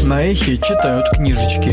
На эхе читают книжечки.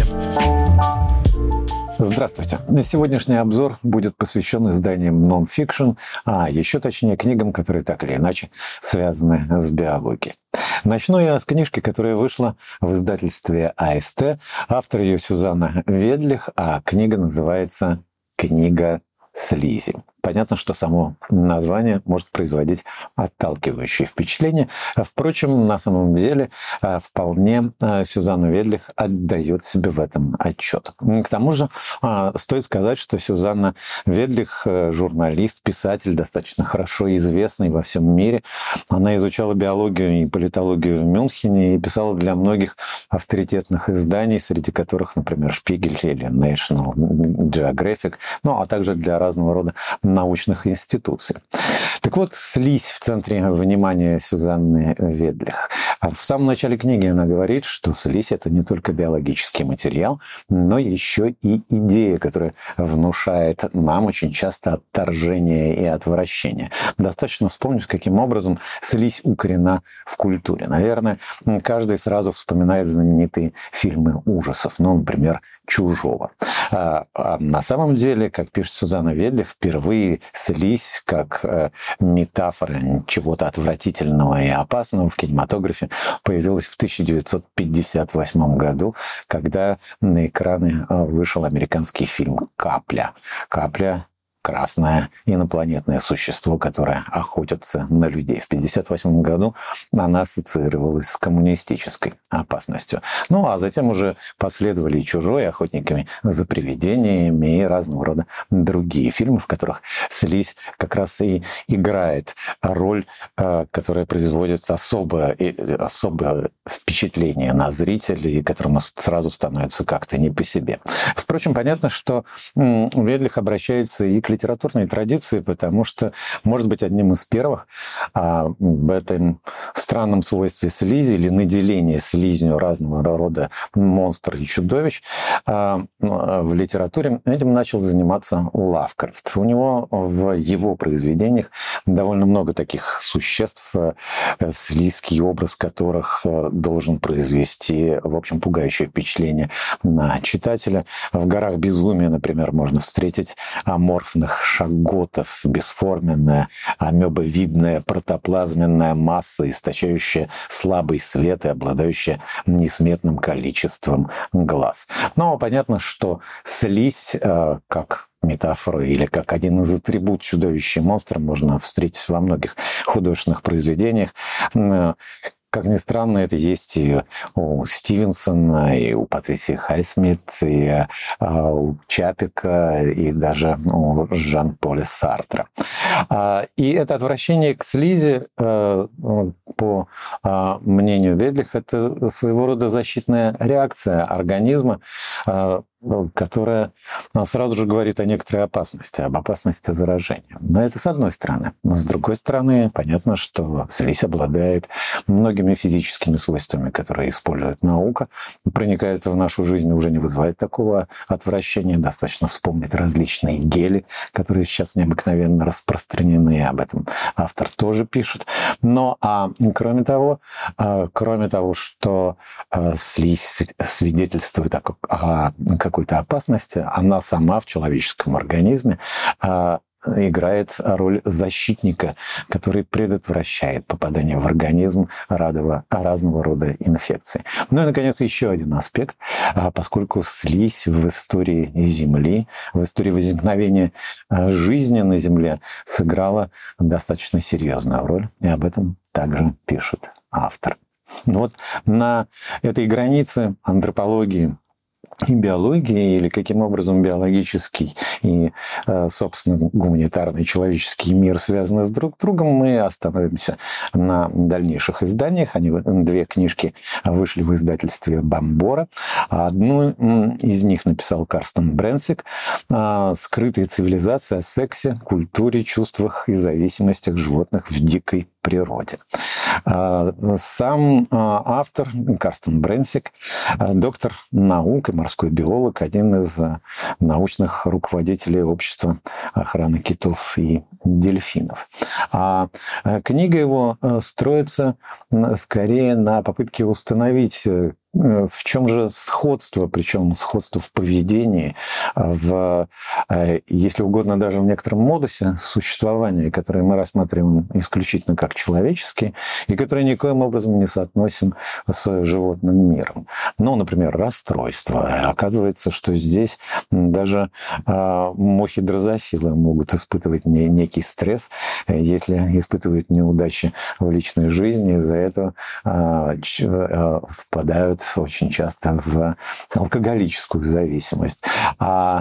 Здравствуйте. Сегодняшний обзор будет посвящен изданиям нон-фикшн, а еще точнее книгам, которые так или иначе связаны с биологией. Начну я с книжки, которая вышла в издательстве АСТ. Автор ее Сюзанна Ведлих, а книга называется «Книга слизи». Понятно, что само название может производить отталкивающее впечатление. Впрочем, на самом деле вполне Сюзанна Ведлих отдает себе в этом отчет. К тому же стоит сказать, что Сюзанна Ведлих журналист, писатель, достаточно хорошо известный во всем мире. Она изучала биологию и политологию в Мюнхене и писала для многих авторитетных изданий, среди которых, например, «Шпигель» или National Geographic, ну а также для разного рода научных институций. Так вот, слизь в центре внимания Сюзанны Ведлих. В самом начале книги она говорит, что слизь – это не только биологический материал, но еще и идея, которая внушает нам очень часто отторжение и отвращение. Достаточно вспомнить, каким образом слизь укорена в культуре. Наверное, каждый сразу вспоминает знаменитые фильмы ужасов, ну, например, «Чужого». А на самом деле, как пишет Сюзанна Ведлих, впервые слизь как метафора чего-то отвратительного и опасного в кинематографе появилась в 1958 году, когда на экраны вышел американский фильм «Капля». «Капля» — красное инопланетное существо, которое охотится на людей. В 1958 году она ассоциировалась с коммунистической опасностью. Ну, а затем уже последовали и «Чужой», «Охотниками за привидениями» и разного рода другие фильмы, в которых слизь как раз и играет роль, которая производит особое впечатление на зрителей, которому сразу становится как-то не по себе. Впрочем, понятно, что Ведлих обращается и к литературной традиции, потому что, может быть, одним из первых об этом странном свойстве слизи или наделении слизнью разного рода монстров и чудовищ в литературе этим начал заниматься Лавкрафт. У него в его произведениях довольно много таких существ, слизкий образ которых должен произвести, в общем, пугающее впечатление на читателя. В «Горах безумия», например, можно встретить аморфных шаготов, бесформенная, амебовидная протоплазменная масса, источающая слабый свет и обладающая несметным количеством глаз. Но понятно, что слизь, как метафору или как один из атрибут чудовища и монстра, можно встретить во многих художественных произведениях. Как ни странно, это есть и у Стивенсона, и у Патрисии Хайсмит, и у Чапика, и даже у Жан-Поля Сартра. И это отвращение к слизи, по мнению Ведлих, это своего рода защитная реакция организма, которая сразу же говорит о некоторой опасности, об опасности заражения. Но это с одной стороны. Но с другой стороны, понятно, что слизь обладает многими физическими свойствами, которые использует наука, проникает в нашу жизнь и уже не вызывает такого отвращения. Достаточно вспомнить различные гели, которые сейчас необыкновенно распространены, об этом автор тоже пишет. Но кроме того, что слизь свидетельствует о какой-то опасности, она сама в человеческом организме играет роль защитника, который предотвращает попадание в организм разного рода инфекций. Ну и, наконец, еще один аспект. Поскольку слизь в истории Земли, в истории возникновения жизни на Земле сыграла достаточно серьезную роль, и об этом также пишет автор. Вот на этой границе антропологии и биологии, или каким образом биологический и, собственно, гуманитарный человеческий мир связаны с друг другом, мы остановимся на дальнейших изданиях. Две книжки вышли в издательстве Бомбора. Одну из них написал Карстен Бренсик «Скрытая цивилизация о сексе, культуре, чувствах и зависимостях животных в дикой природе». Сам автор Карстен Бренсик, доктор наук и морской биолог, один из научных руководителей общества охраны китов и дельфинов. А книга его строится скорее на попытке установить в чем же сходство, причем сходство в поведении, если угодно, даже в некотором модусе существования, которые мы рассматриваем исключительно как человеческие, и которые никоим образом не соотносим с животным миром. Ну, например, расстройство. Оказывается, что здесь даже мухи дрозофилы могут испытывать некий стресс, если испытывают неудачи в личной жизни, из-за этого впадают очень часто в алкоголическую зависимость. А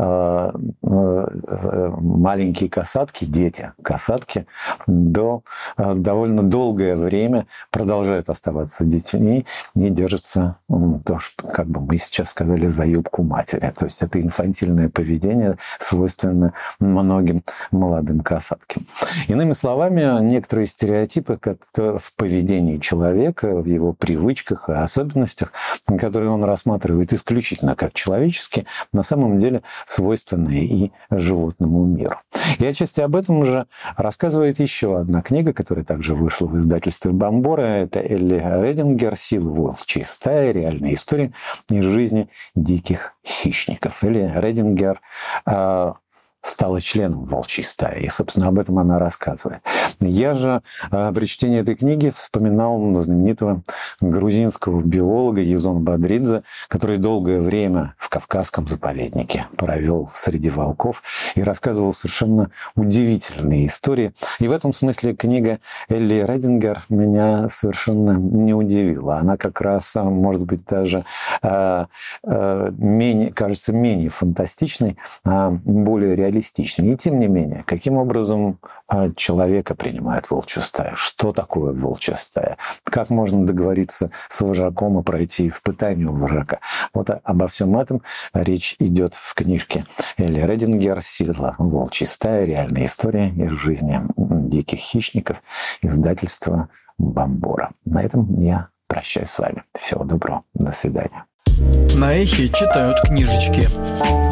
маленькие касатки, дети-касатки, довольно долгое время продолжают оставаться детьми и держатся, то, что, как бы мы сейчас сказали, за юбку матери. То есть это инфантильное поведение, свойственно многим молодым касаткам. Иными словами, некоторые стереотипы как-то в поведении человека, в его привычках и особенностях, которые он рассматривает исключительно как человеческие, на самом деле свойственны и животному миру. И отчасти об этом же рассказывает еще одна книга, которая также вышла в издательстве Бомбора. Это Элли Редингер «Сила волчьей стаи. Реальная история из жизни диких хищников». Элли Редингер стала членом волчьей стаи. И, собственно, об этом она рассказывает. Я же при чтении этой книги вспоминал знаменитого грузинского биолога Езона Бадридзе, который долгое время в Кавказском заповеднике провел среди волков и рассказывал совершенно удивительные истории. И в этом смысле книга Элли Редингер меня совершенно не удивила. Она как раз, может быть, даже кажется менее фантастичной, а более реалистичной. И тем не менее, каким образом человека принимает волчью стаю? Что такое волчья стая? Как можно договориться с вожаком и пройти испытание у вожака? Вот обо всем этом речь идет в книжке Элли Редингер «Сила волчьей стаи. Реальная история из жизни диких хищников», издательства Бомбора. На этом я прощаюсь с вами. Всего доброго. До свидания. На Эхе читают книжечки.